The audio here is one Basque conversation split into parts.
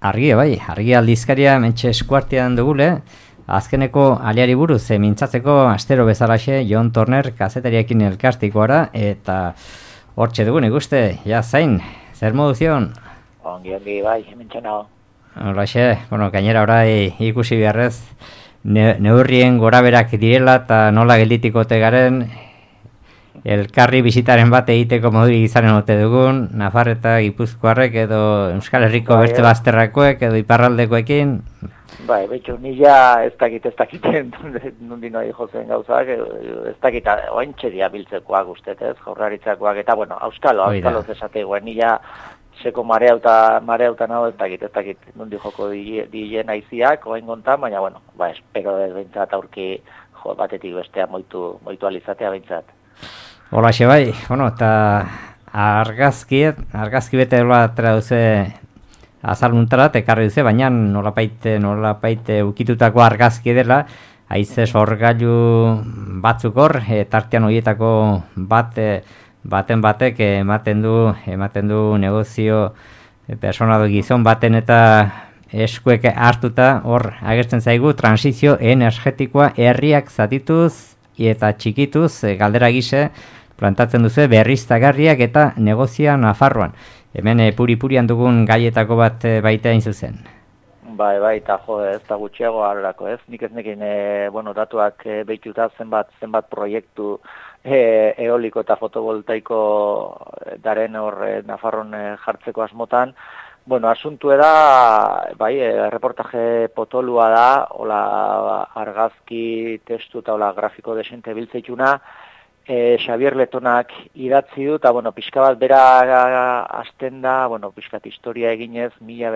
Argia, bai, argia aldizkaria mentxe eskuartean dugule, azkeneko aliari buruz mintzatzeko astero bezalaxe Jon Turner kazetariakin elkartikoara, eta hortxe dugun ikuste, ja zain, zer moduzion? Ongi, bai, mentxena. Horraxe, bueno, gainera orai ikusi beharrez, neurrien goraberak direla eta nola gelditikote garen, elkarri bisitaren bat egiteko modu izanen ote dugun, Nafar eta Gipuzkoarrek edo Euskal Herriko beste bazterrakoek edo iparraldekoekin. Bai, betxo, nila ez dakiten nundi noi jozen gauzak, ez dakit ointxeria biltzekoak ustetez, jorraritzakoak, eta bueno, auskalo zesate guen, nila seko mareauta nago ez dakit nundi joko dien aiziak, oain gontan, baina bueno, espero ez bintzat aurki batetik bestea moitu alizatea bintzat. Holaxe bai, bueno, eta argazki bete dola traduze azalmuntara, ekarri duze, baina nolapaite ukitutako argazki dela, haize sorgailu batzuk hor, tartean horietako baten batek ematen du negozio personado gizon baten eta eskuek hartuta hor agertzen zaigu transizio energetikoa herriak zatituz eta txikituz galdera gise plantatzen duzu berriztagarriak eta negozia Nafarroan. Hemen puri-purian dugun gaietako bat baita hain zuzen. Bai, eta ez da gutxiago harrako, ez? Nik ez nekin, datuak behituta zenbat proiektu eoliko eta fotovoltaiko daren hor Nafarron jartzeko asmotan. Asuntu da, reportaje potolua da, hola argazki, testu eta hola grafiko desente biltzeituna, Xavier Letonak idatzi du, eta pixka bat bera hasten da, pixkat historia eginez,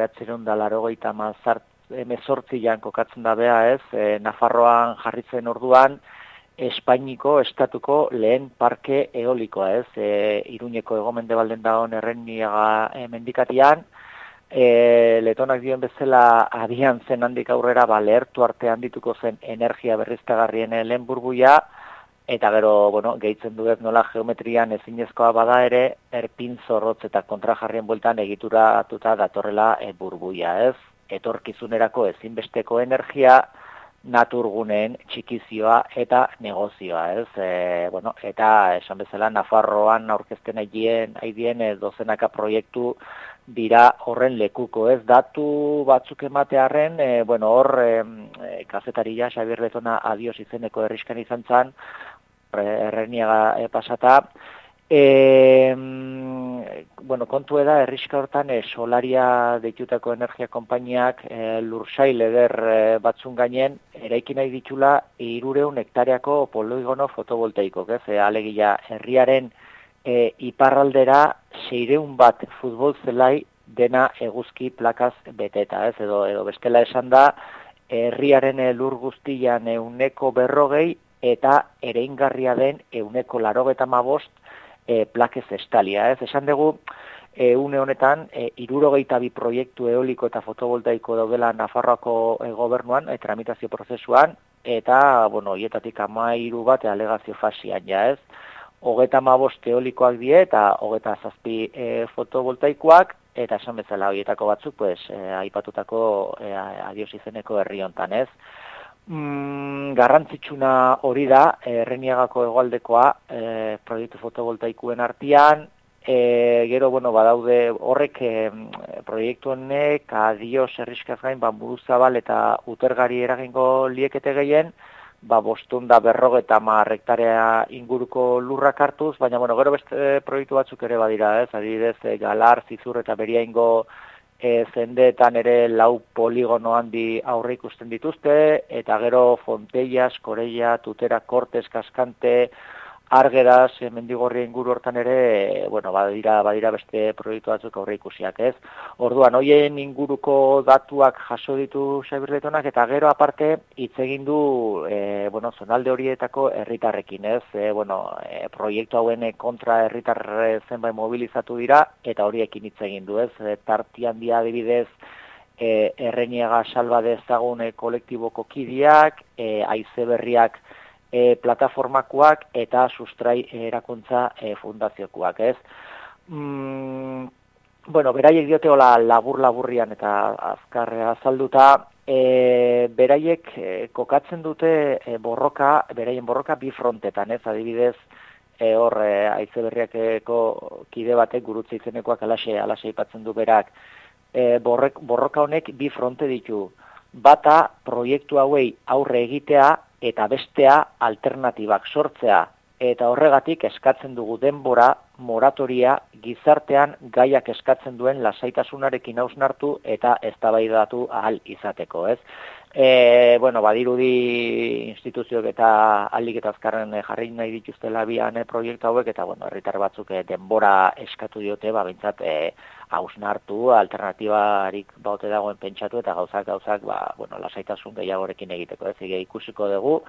1988an kokatzen da bea ez, Nafarroan jarritzen orduan, Espainiko estatuko lehen parke eolikoa ez, Iruñeko hego-mendebalden dagoen Erreniaga mendikatian, Letonak dioen bezala abian zen handik aurrera lehertu arte handituko zen energia berriztagarrien lehen burbuia, eta gero, gehitzen duet nola geometrian ezinezkoa bada ere, erpin zorrotz eta kontrajarrien bueltan egituratuta datorrela burbuia, ez? Etorkizunerako ezinbesteko energia, naturguneen txikizioa eta negozioa, ez? Eta esan bezala Nafarroan aurkezten aidien dozenaka proiektu dira horren lekuko, ez? Datu batzuk ematearren, hor kazetaria Xabier Letona adios izeneko herriskan izan zan, Erreniaga pasata, kontu da, herriska hortan solaria deitutako energia konpainiak lursail eder batzun gainen eraiki nahi ditula 300 hektareako poligono fotovoltaikok, ez? Alegia herriaren iparraldera 600 bat futbol zelai dena eguzki plakaz beteta, ez? Edo bestela esan da, herriaren lur guztian 140 eta ereingarria den 195 plakez estalia, ez? Esan dugu, une honetan, 62 proiektu eoliko eta fotovoltaiko daudela Nafarroako gobernuan, tramitazio prozesuan, eta, hietatik 13 bat alegazio fasian, ja, ez? 35 eolikoak die eta 27 fotovoltaikoak, eta esan bezala horietako batzuk, aipatutako adios izeneko herri hontan, ez? Garrantzitsuna hori da, Erreniagako hegoaldekoa proiektu fotovoltaikuen artean, gero, badaude horrek proiektu honek adios herriskaz gain, Buruzabal eta Utergari eragingo liekete gehien, 550 hektarea inguruko lurrak hartuz, baina, gero beste proiektu batzuk ere badira, ez? Adibidez, Galar, Zizur eta Beriaingo zendeetan ere 4 poligono handi aurre ikusten dituzte, eta gero Fontellas, Koreia, Tutera, Kortes, Kaskante, Argeraz, Mendigorria inguru hortan ere, badira beste proiektu batzuk aurre ikusiak, ez? Orduan, hoien inguruko datuak jaso ditu Xabier Letonak, eta gero aparte hitz egin du, zonalde horietako herritarrekin, ez? Proiektu hauen kontra herritar zenbait mobilizatu dira, eta horiekin hitz egin du, ez? Tartian dia adibidez, Erreniaga salba dezagun kolektiboko kideak, haize berriak plataformakoak eta sustrai erakuntza fundaziokoak, ez? Bueno, beraiek dioteola labur-laburrian eta azkar azalduta, beraiek kokatzen dute beraien borroka bi frontetan, ez, adibidez, hor Haize Berriakeko kide batek gurutze izenekoak alaxe aipatzen du berak. Borroka honek bi fronte ditu. Bata proiektu hauei aurre egitea eta bestea alternatibak sortzea. Eta horregatik eskatzen dugu denbora, moratoria, gizartean gaiak eskatzen duen lasaitasunarekin hausnartu eta eztabaidatu ahal izateko, ez? Bueno, badirudi instituzioek eta ahalik eta azkarren jarri nahi dituztela bian proiektu hauek, eta bueno, herritar batzuk denbora eskatu diote, behintzat hausnartu, alternatibarik baute dagoen pentsatu, eta gauzak, bueno, lasaitasun gehiagorekin egiteko, ez? Ikusiko dugu,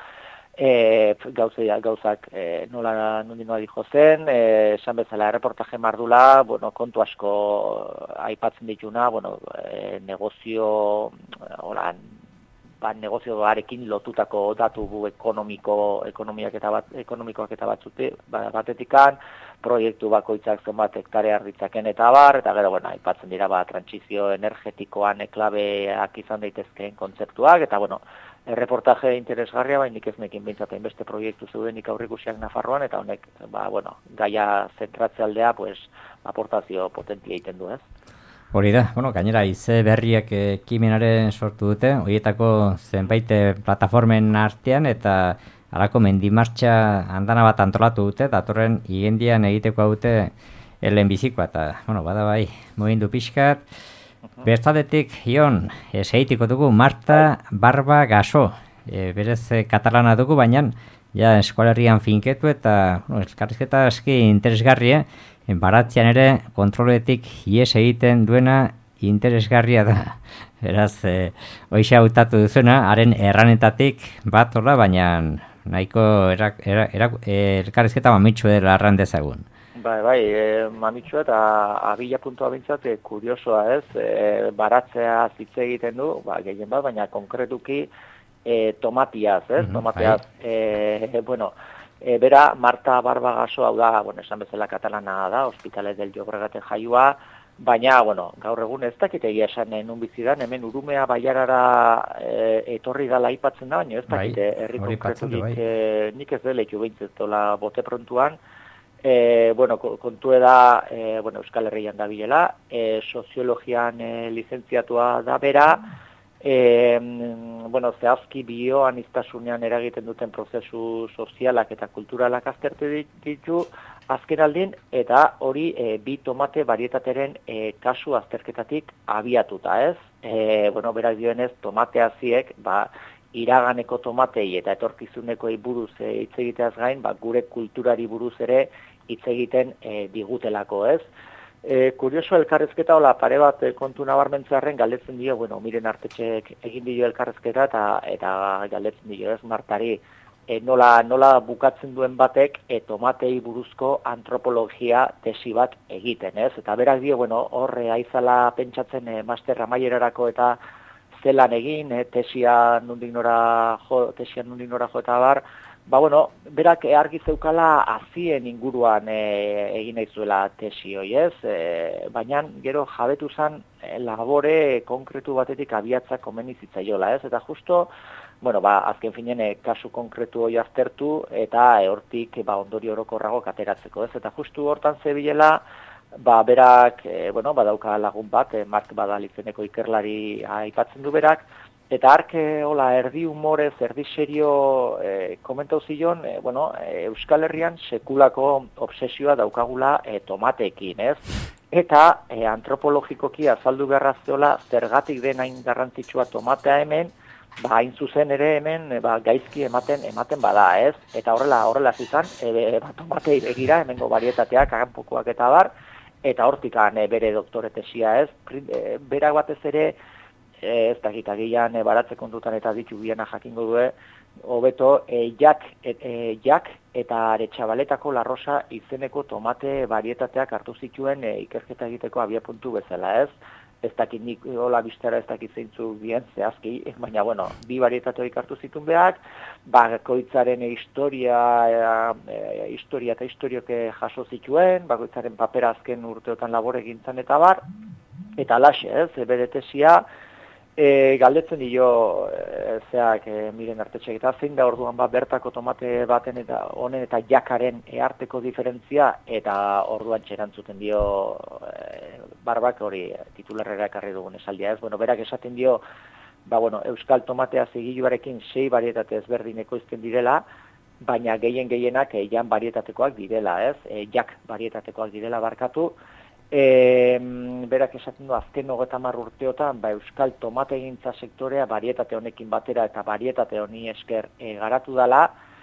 gauzak nondik nola dijo zen, esan bezala erreportaje mardula, bueno, kontu asko aipatzen dituna, bueno, negozioarekin lotutako datu ekonomikoak eta batetikan, proiektu bakoitzak zenbat hektarea arditzaken eta bar, eta gero, bueno, aipatzen dira, trantsizio energetikoan klabeak izan daitezkeen kontzeptuak, eta, bueno, reportaje interesgarria, nik ez nekin bintzaten beste proiektu zeudenik aurrikusiak Nafarroan, eta honek, bueno, gaia zentratze aldea, pues, aportazio potentia egiten du, ez? Hori da, bueno, gainera Haize Berriak ekimenaren sortu dute, horietako zenbait plataformen artean, eta halako mendimartxa andana bat antolatu dute, datorren igendian egiteko dute lehenbizikoa, eta, bueno, bada bai, mugindu pixkat. Bertadetik, Ion, segitiko dugu Marta Barba Gaso, berez katalana dugu, baina ja eskualerrian finketu eta elkarrizketa eski interesgarria, baratzean ere kontroletik ies egiten duena interesgarria da. Beraz, hoxe hautatu duzuna, haren erranetatik bat horra, baina nahiko elkarrizketa mamitxu dela arran dezagun. Bai, mamitxua eta abila puntua bintzat kuriosoa, ez? Baratzea hitz egiten du, gehien bat, baina konkretuki tomatiaz, ez? Tomateaz, bueno, bera Marta Barba Gaso, hau da, bueno, esan bezala katalana da, Hospitalet del Llobregat jaioa, baina, bueno, gaur egun ez dakit egia esan nun bizi da, hemen Urumea Bailarara etorri dala aipatzen da, baina ez dakit herri konkreturik nik ez dela iku behintzetola bote prontuan, bueno, kontue da, bueno, Euskal Herrian da bilela, soziologian lizentziatua da bera, bueno, zehazki bioaniztasunean eragiten duten prozesu sozialak eta kulturalak aztertu ditu azken aldin, eta hori bi tomate barietateren kasu azterketatik abiatuta, ez? Bueno, berak dioenez, tomate haziek, iraganeko tomatei eta etorkizuneko buruz hitz egiteaz gain, gure kulturari buruz ere hitz egiten digutelako, ez? Kurioso elkarrezketa, hola, pare bat kontu nabarmentzearen galdetzen dio, bueno, Miren Artetxek egin dio elkarrezketa eta galdetzen dio, ez, Martari, nola bukatzen duen batek tomatei buruzko antropologia tesi bat egiten, ez? Eta berak dio, bueno, horre aizala pentsatzen master amaierarako eta zelan egin, tesia nondik nora jo eta bar, bueno, berak argi zeukala hazien inguruan egin nahi zuela tesi hoi, ez? Baina gero jabetu zen labore konkretu batetik abiatza komeni zitzaiola, ez? Eta justo, bueno, azken finen kasu konkretu hoi aztertu eta hortik ondori orokorrago ateratzeko, ez? Eta justu hortan zebilela, berak, bueno, badauka lagun bat, Mark Badal izeneko ikerlari aipatzen du berak, eta ark, hola, erdi humorez, erdi serio komentau zion, bueno, Euskal Herrian sekulako obsesioa daukagula tomateekin, ez? Eta antropologikoki azaldu beharra zeola zergatik den hain garrantzitsua tomatea hemen, hain zuzen ere hemen gaizki ematen bada, ez? Eta horrela zizan, tomatei begira, hemengo barietateak, kanpokoak eta bar, eta hortikan bere doktore tesia, ez? Berak batez ere, ez dakit agian baratze kontutan eta ditu biena jakingo du, hobeto jak eta Aretxabaletako Larrosa izeneko tomate barietateak hartu zituen ikerketa egiteko abiapuntu bezala, ez? ez dakit nik hola biztara ez dakit zeintzuk dien zehazki, baina bueno, bi barietate horiek hartu zituen behak, bakoitzaren historia eta historioke jaso zituen, bakoitzaren papera azken urteotan labore egintzan eta bar, eta alaxe, bere tesia, galdetzen dio Miren Artetxek, eta zein da orduan bertako tomate baten eta honen eta jakaren arteko diferentzia, eta orduan txerantzuten dio Barbak hori titularrera ekarri dugun esaldia ez. Bueno, berak esaten dio, euskal tomatea zigiluarekin 6 barietate ezberdin ekoizten direla, baina gehienak jan barietatekoak direla, ez? Jak barietatekoak direla barkatu. Berak esaten du azken 30 urteotan euskal tomategintza sektorea barietate honekin batera eta barietate honi esker garatu dela,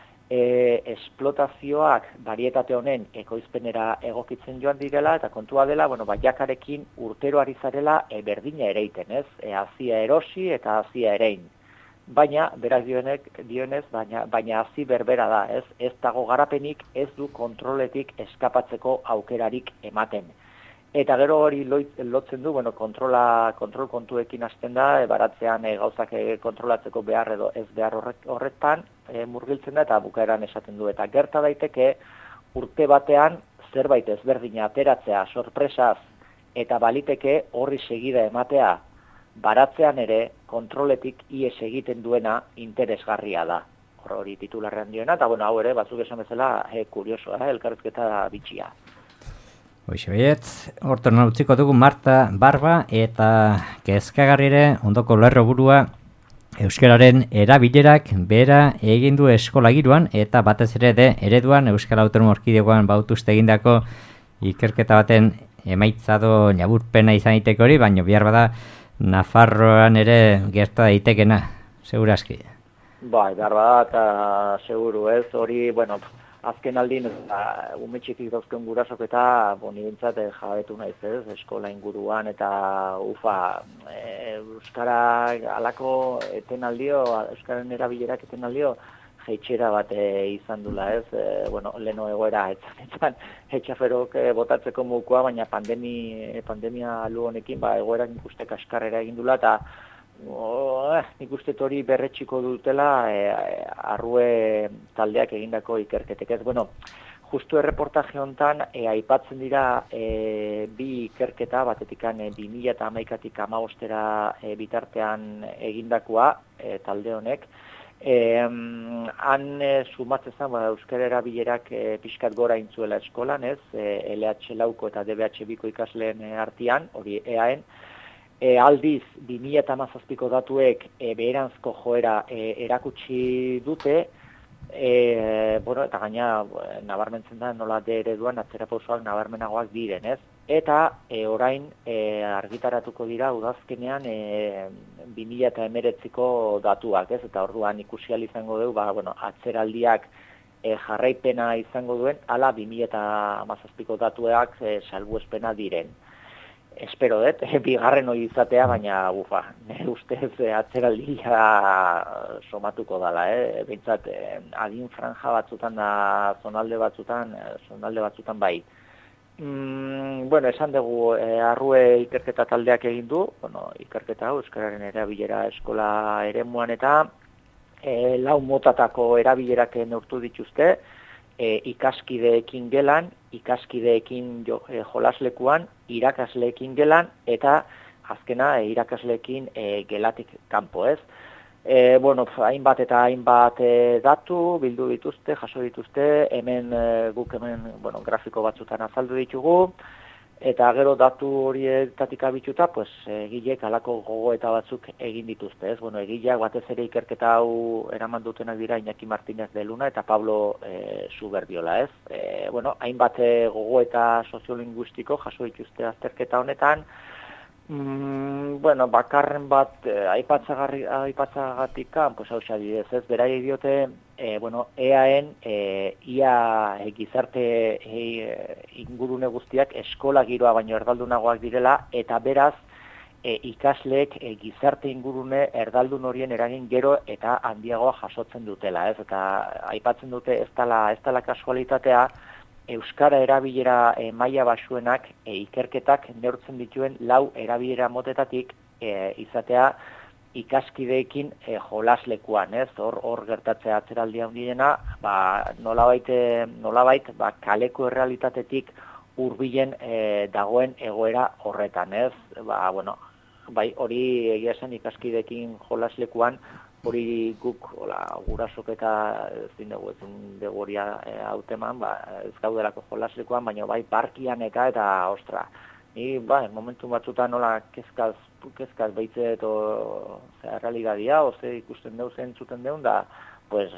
esplotazioak barietate honen ekoizpenera egokitzen joan direla eta kontua dela, jakarekin urtero ari zarela berdina ereiten, ez? Hazia erosi eta hazia erein. Baina, berak dionez, baina hazi berbera da, ez? Ez dago garapenik, ez du kontroletik eskapatzeko aukerarik ematen. Eta gero hori lotzen du, kontrol kontuekin hasten da, baratzean gauzak kontrolatzeko behar edo ez behar horretan murgiltzen da eta bukaeran esaten du. Eta gerta daiteke urte batean zerbait ezberdina ateratzea sorpresaz eta baliteke horri segida ematea baratzean ere kontroletik ies egiten duena interesgarria da. Hori titularrean diona, eta hau ere, batzuk esan bezala, kuriosoa, elkarrizketa bitxia. Hoxe baiet, horton utziko dugu Marta Barba eta kezkagarrire ondoko lerro burua euskararen erabilerak behera egin du eskola giroan eta batez ere ereduan Euskal Autonomo Erkidegoan bautuzte egindako ikerketa baten emaitzado laburpena izan daiteke hori, baina behar bada Nafarroan ere gerta daitekena, segurazki. Behar bada eta seguru ez, hori, azken aldin, umetxetik dauzken gurasok eta nirentzat jabetu naiz ez, eskola inguruan eta Euskara alako etenaldio, Euskararen erabilerak etenaldio, jeitxera bat izan dula ez, leno egoera etzan, etxaferok botatzeko mukua, baina pandemia alu honekin, egoerak ikuste kaskarrera egin dula eta nik uste hori berretxiko dutela arrue taldeak egindako ikerketek ez. Justu erreportaje honetan aipatzen dira bi ikerketa, batetikan 2011-tik 2015 bitartean egindakoa talde honek. Han sumatzen euskara erabilerak pixkat gora intzuela eskolan, ez? LH lauko eta DBH biko ikasleen artean, hori EAen. Aldiz, 2017ko datuek beheranzko joera erakutsi dute, eta gaina nabarmentzen da nola ereduan atzera pausoak nabarmenagoak diren, ez? Eta orain argitaratuko dira udazkenean 2019ko datuak, ez? Eta orduan ikusi ahal izango dugu, atzeraldiak jarraipena izango duen, ala 2017ko datuak salbuespena diren. Espero dut, bigarren hori izatea, baina nire ustez atzeraldia somatuko dela, behintzat adin franja batzutan da zonalde batzutan bai. Esan dugu arrue ikerketa taldeak egin du, ikerketa euskararen erabilera eskola eremuan eta 4 motatako erabilerak neurtu dituzte, ikaskideekin gelan, ikaskideekin jolaslekuan, irakasleekin gelan, eta azkena irakasleekin gelatik kanpo ez. Hainbat eta hainbat datu bildu dituzte, jaso dituzte, guk hemen grafiko batzutan azaldu ditugu, eta gero datu horietatik abituta, egilek alako gogoeta batzuk egin dituzte, ez? Egileak batez ere ikerketa hau eraman dutenak dira Iñaki Martínez de Luna eta Pablo Suberdiola, ez? Hainbat gogoeta soziolinguistiko jaso dituzte azterketa honetan, bakarren bat aipatzagatik hau xadidez, ez? Berai diote, EAen ia gizarte ingurune guztiak eskola giroa baino erdaldunagoak direla, eta beraz ikasleek gizarte ingurune erdaldun horien eragin gero eta handiagoa jasotzen dutela, ez? Eta aipatzen dute ez dela kasualitatea, euskara erabilera maila basuenak ikerketak neurtzen dituen 4 erabilera motetatik izatea ikaskideekin jolaslekuan, ez? Hor gertatzea atzeraldia handiena, nolabait kaleko errealitatetik hurbilen dagoen egoera horretan, ez? Bai, hori egia esan ikaskideekin jolaslekuan, hori guk gurasok eta ezin dugu hori hauteman, ez gaudelako jolaslekuan, baina bai parkian eta ostra. Ni momentu batzutan nola kezkaz baitze eto realitatea, oze ikusten deu zentzuten deun, da pues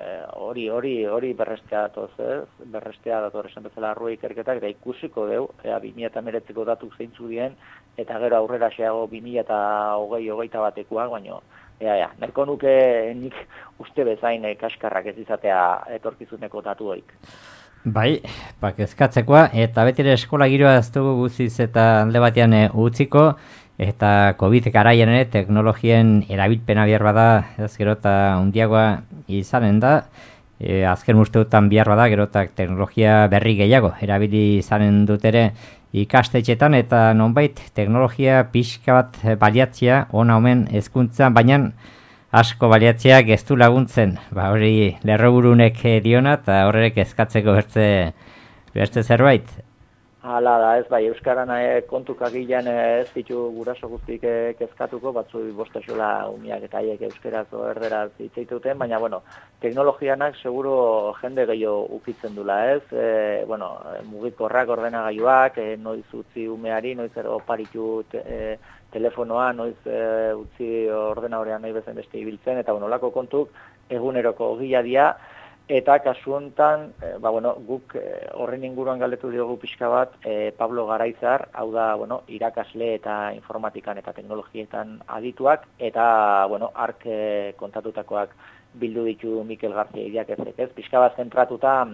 hori berrestea dator esan bezala arrua ikerketak, eta ikusiko deu, 2019ko datuk zeintzu dien, eta gero aurrera xeago 2020-hogeita batekoak, baino, nahiko nuke nik uste bezain kaskarrak ez izatea etorkizuneko datuoik. Bai, kezkatzekoa, eta betire eskola giroa ez dugu guziz eta alde batean utziko, eta COVID garaian teknologien erabilpena behar bada, ez gero eta handiagoa izanen da, azken urteotan behar bada, gero eta teknologia berri gehiago erabili izanen dut ere ikastetxetan, eta nonbait teknologia pixka bat baliatzea, ona omen hezkuntzan, baina asko baliatzeak ez du laguntzen, hori lerroburunek diona, eta horrek kezkatzeko bertze zerbait. Hala da, ez bai, euskaran kontukak gilean ez ditu guraso guztik kezkatuko, batzu bostaxola umiak eta haiek euskaraz o erderaz hitzeituten, baina, teknologianak seguro jende gehiago ukitzen dula, ez? Mugikorrak, ordenagailuak, noiz utzi umeari, noiz oparitu telefonoa, noiz utzi ordenadorean nahi bezen beste ibiltzen, eta olako kontuk eguneroko gila dia, eta kasu hontan, guk horren inguruan galdetu diogu pixka bat Pablo Garaizar, hau da, irakasle eta informatikan eta teknologietan adituak, eta, ark kontatutakoak bildu ditu Mikel García Iriakezek, ez? Pixka bat zentratuta,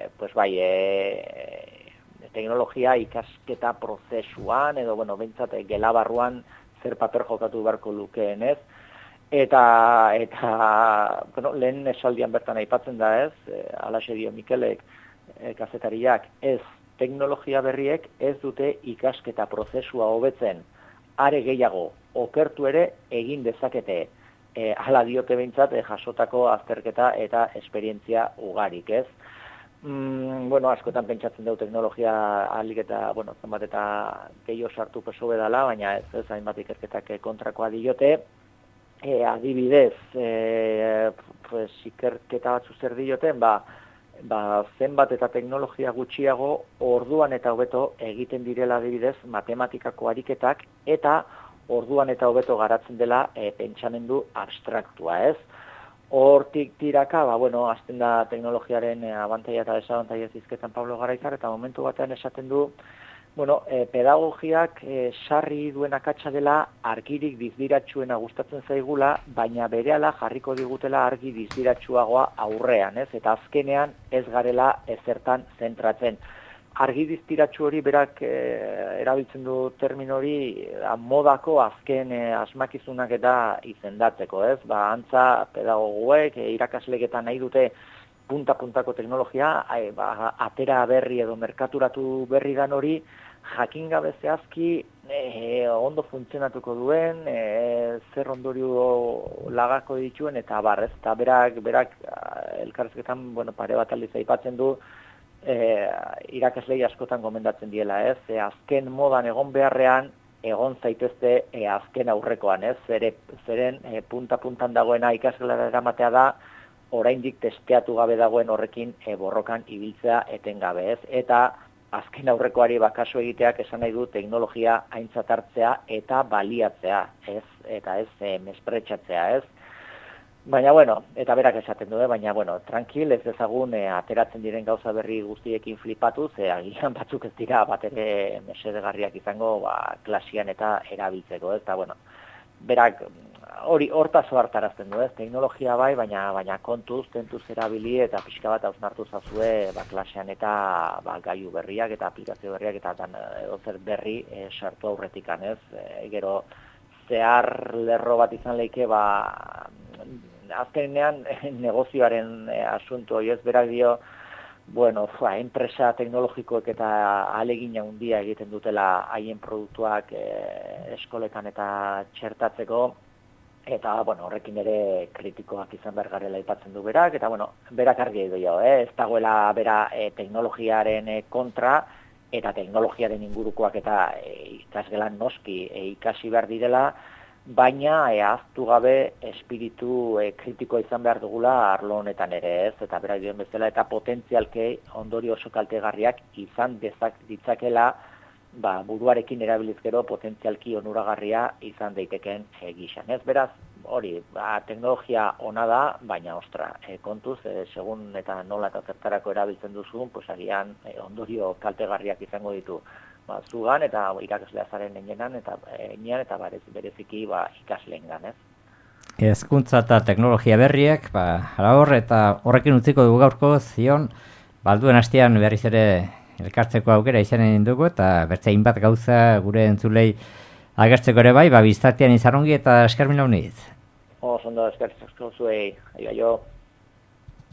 teknologia ikasketa prozesuan, edo, behintzat, gelabarruan zer paper jokatu beharko lukeen, ez? Eta lehen esaldian bertan aipatzen da, ez? Halaxe dio Mikelek, kazetariak, ez teknologia berriek ez dute ikasketa prozesua hobetzen, are gehiago, okertu ere egin dezakete. Hala diote behintzat, jasotako azterketa eta esperientzia ugarik, ez? Askotan pentsatzen dugu teknologia ahalik eta, zenbat eta gehiago sartu peso bedala, baina ez hainbat ikerketak kontrakoa diote. Adibidez, ikerketa batzu zer dioten, zenbat eta teknologia gutxiago orduan eta hobeto egiten direla adibidez matematikako ariketak, eta orduan eta hobeto garatzen dela pentsamendu abstraktua, ez? Hortik tiraka, azten da teknologiaren abantaia eta desabantaia zizketan Pablo Garaizar, eta momentu batean esaten du, pedagogiak sarri duen akatsa dela argirik dizdiratsuena gustatzen zaigula, baina berehala jarriko digutela argi dizdiratsuagoa aurrean, ez? Eta azkenean ez garela ezertan zentratzen. Argi dizdiratsu hori berak erabiltzen du termino hori modako azken asmakizunak eta izendatzeko, ez? Antza pedagogoek, irakasleketan nahi dute punta-puntako teknologia, atera berri edo merkaturatu berri dan hori, jakin gabe zehazki ondo funtzionatuko duen, zer ondorio lagako dituen, eta barrez, eta berak elkarrezketan, pare bat aldiz aipatzen du, irakaslei askotan gomendatzen diela, ez? Azken modan egon beharrean, egon zaitezte azken aurrekoan, ez? Zeren punta-puntan dagoena ikasgelara eramatea da, oraindik testeatu gabe dagoen horrekin borrokan ibiltzea etengabe, ez? Eta azken aurrekoari kasu egiteak esan nahi du teknologia aintzat hartzea eta baliatzea, ez? Eta ez mespretxatzea, ez? Baina, eta berak esaten du, baina, tranquil, ez dezagun ateratzen diren gauza berri guztiekin flipatu, agian batzuk ez dira bat ere mesedegarriak izango klasian eta erabiltzeko, ez? Eta, berak hortaz hartarazten du, ez? Teknologia bai, baina tentuz erabili eta pixka bat hausnartu zazue klasean eta gailu berriak eta aplikazio berriak eta edozer berri sartu aurretikan, ez? Gero zehar lerro bat izan leike, azkenean negozioaren asunto, ez? Berak dio, bueno, enpresa teknologikoek eta ahalegina handia egiten dutela haien produktuak eskoletan eta txertatzeko, eta, bueno, horrekin ere kritikoak izan behar garela aipatzen du berak, eta, bueno, berak argi edo jo, ez dagoela bera teknologiaren kontra, eta teknologiaren ingurukoak eta ikasgelan noski ikasi behar direla, baina ahaztu gabe espiritu kritikoa izan behar dugula arlo honetan ere, ez, eta berak dioen bezala, eta potentzialke ondorio oso kaltegarriak izan ditzakela, buruarekin erabiliz gero potentzialki onuragarria izan daiteken gizan. Ez beraz, hori, teknologia ona da, baina ostra, kontuz, segun eta nola eta zertarako erabiltzen duzun, pues agian ondorio kaltegarriak izango ditu zugan eta irakaslea zaren enean eta bereziki ikasleengan, ez? Hezkuntza eta teknologia berriak, hor eta horrekin utziko dugu gaurko zion, balduen hastean berriz ere elkartzeko aukera izanen dugu, eta bertzein bat gauza gure entzulei agertzeko ere bai, biztartean izan ongi eta eskermin launiz. Ondo, eskertzeko zuei, aio.